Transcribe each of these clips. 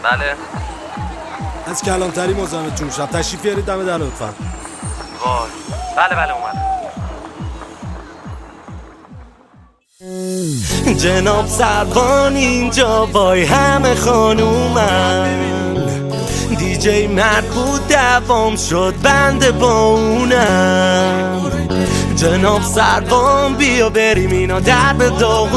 بله. از کلانتری مزاحمت جون شب تشریف بیارید دم در لطفا. وای. بله اومدم. جناب سروان اینجا وای همه خانومن، دیجی مرد بود دوام شد بنده با اونم. جناب سروان بیا بریم اینا در به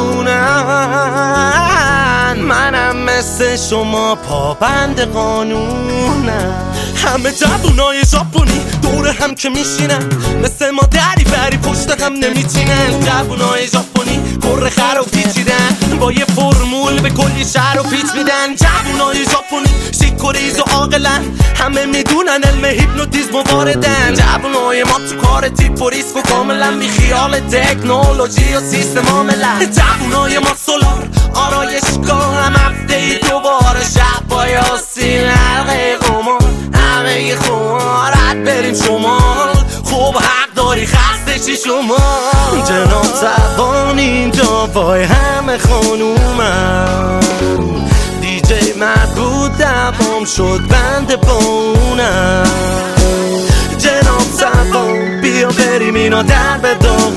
داغونن، منم مثل شما پابند قانونم. همه جوونای ژاپنی دور هم که میشینن، مثل ما دری بری پشت هم نمیچینن. جوونای ژاپنی کره خر و پیچیدن، با یه فرمول به کلی شهر و پیچ میدن. جوونای ژاپنی شیک و ریز و عاقلن، همه میدونن علم هیپنوتیزم واردن. جوونای ما تو کار تیپ و ریسک و کاملا بی خیال تکنولوژی و سیستم عاملن. جوونای ما سولار آرایشگاه، هم هفته ای دوباره شب با یاسین حلقه قمار، همه یه خمارت بریم شمال. خوب حق داری خسته چی شما. جناب سروان اینجا وای همه خانومن، دیجی مرد بود دوام شد بنده با اونم. جناب سروان بیا بریم اینا در به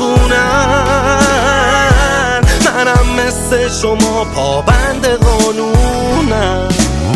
داغونن، منم مثل شما پابند قانونم.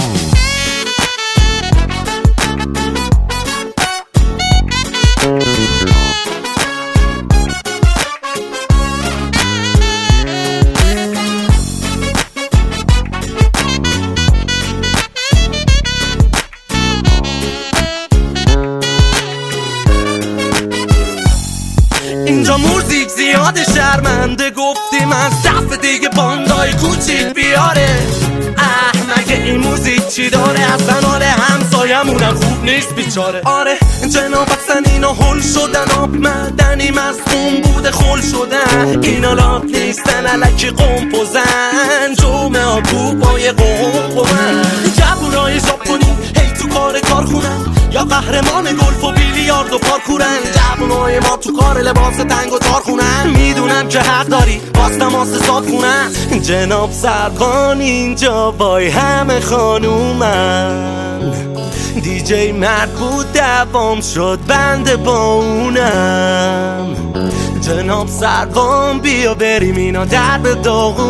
اینجا موزیک زیاد شرمنده، گفتیم از دفعه دیگه باندای کوچیک بیاره. مگه این موزیک چی داره اصلا؟ آره همسایمونم خوب نیست بیچاره. آره جناب اصلا اینا هل شدن، آب معدنی مصدوم بوده خل شدن. اینا لاپ نیستن علکی قمپوزن، جمعه ها کوبای قمپوزن. جوونای ژاپنی هی تو کار کارخونن، یا قهرمان گلف و بیلیارد و پارکورن. جوونای ما تو کار لباس تنگ و تار خونن، میدونم که حق داری باز تماس حساب خونن. جناب سروان اینجا وای همه خانومن، دیجی مرد بود دوام شد بنده با اونم. جناب سروان بیا بریم اینا در به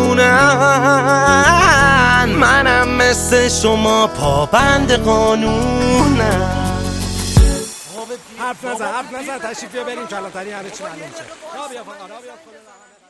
داغونن، منم مثل شما پابند قانونم. حرف نزن تشریف بیا بریم کلانتری همه چی معلوم میشه.